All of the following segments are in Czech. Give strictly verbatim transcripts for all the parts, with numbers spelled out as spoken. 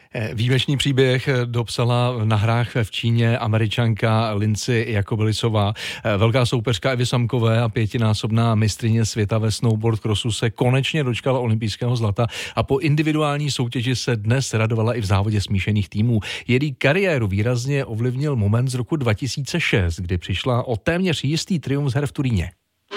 Výjimečný příběh dopsala na hrách v Číně Američanka Lindsey Jacobelisová. Velká soupeřka Evy Samkové a pětinásobná mistryně světa ve snowboard crossu se konečně dočkala olympijského zlata a po individuální soutěži se dnes radovala i v závodě smíšených týmů. Její kariéru výrazně ovlivnil moment z roku dva tisíce šest, kdy přišla o téměř jistý triumf z her v Turíně.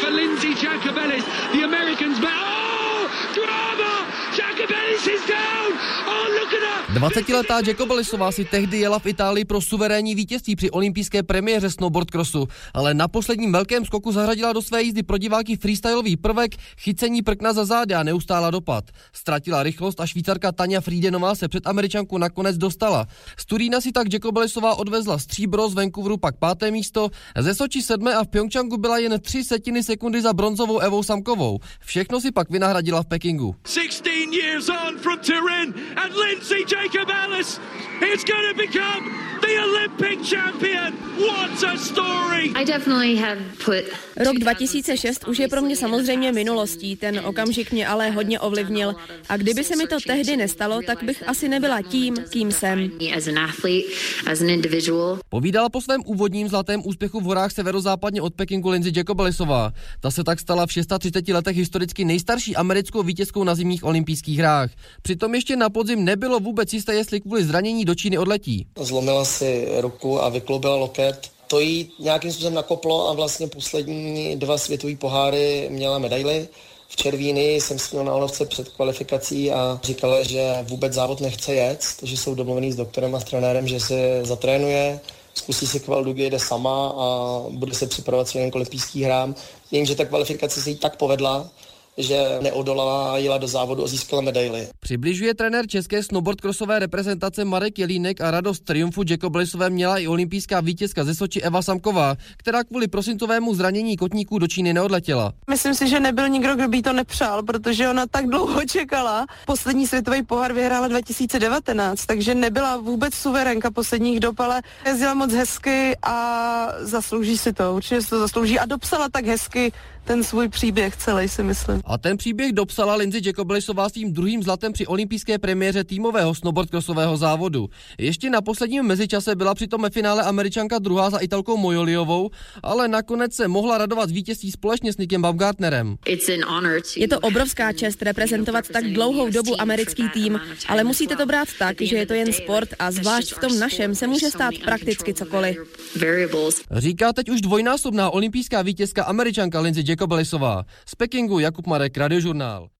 dvacetiletá Jacobelisová si tehdy jela v Itálii pro suverénní vítězství při olympijské premiéře snowboard crossu, ale na posledním velkém skoku zařadila do své jízdy pro diváky freestylový prvek, chycení prkna za zády a neustála dopad. Ztratila rychlost a Švýcarka Tanja Friedenová se před Američanku nakonec dostala. Z Turína si tak Jacobelisová odvezla stříbro, z Vancouveru pak páté místo, ze Soči sedmé a v Pchjongčchangu byla jen tři setiny sekundy za bronzovou Evou Samkovou. Všechno si pak vynahradila v Pekingu. sixteen years on from Turin and Lindsey Jacobellis is going to become the Olympic champion. What a story! I definitely have put Rok dva tisíce šest už je pro mě samozřejmě minulostí, ten okamžik mě ale hodně ovlivnil a kdyby se mi to tehdy nestalo, tak bych asi nebyla tím, kým jsem. as an athlete, as an individual. Povídala po svém úvodním zlatém úspěchu v horách severozápadně od Pekingu Lindsey Jacobelisová. Ta se tak stala v třiceti šesti letech historicky nejstarší americkou vítězkou na zimních olympijských hrách. Přitom ještě na podzim nebylo vůbec jisté, jestli kvůli zranění do Číny odletí. Zlomila si ruku a vykloubila loket. To jí nějakým způsobem nakoplo a vlastně poslední dva světové poháry měla medaily. V Červíny jsem s ní na olovce před kvalifikací a říkala, že vůbec závod nechce jet, že jsou domluvený s doktorem a s trenérem, že se zatrénuje, zkusí si kval Dugy, jede sama a bude se připravovat směrem k olympijským hrám. Vím, že ta kvalifikace se jí tak povedla, že neodolala a jela do závodu a získala medaily. Přibližuje trenér české snowboardcrossové reprezentace Marek Jelínek a radost triumfu Jacobelisové měla i olympijská vítězka ze Soči Eva Samková, která kvůli prosincovému zranění kotníků do Číny neodletěla. Myslím si, že nebyl nikdo, kdo by to nepřál, protože ona tak dlouho čekala. Poslední světový pohár vyhrála dva tisíce devatenáct, takže nebyla vůbec suverénka posledních dob, ale jezdila moc hezky a zaslouží si to, určitě si to zaslouží a dopsala tak hezky ten svůj příběh celý, si myslím. A ten příběh dopsala Lindsey Jacobelisová svým druhým zlatem při olympijské premiéře týmového snowboardcrossového závodu. Ještě na posledním mezičase byla přitom ve finále Američanka druhá za Italkou Moyoliovou, ale nakonec se mohla radovat z vítězství společně s Nickem Baumgartnerem. Je to obrovská čest reprezentovat tak dlouhou dobu americký tým, ale musíte to brát tak, že je to jen sport a zvlášť v tom našem se může stát prakticky cokoliv. Říká teď už dvojnásobná olympijská vítězka Američanka Lindsey Jacobelisová. Z Pekingu Jakub Marek, Radiožurnál.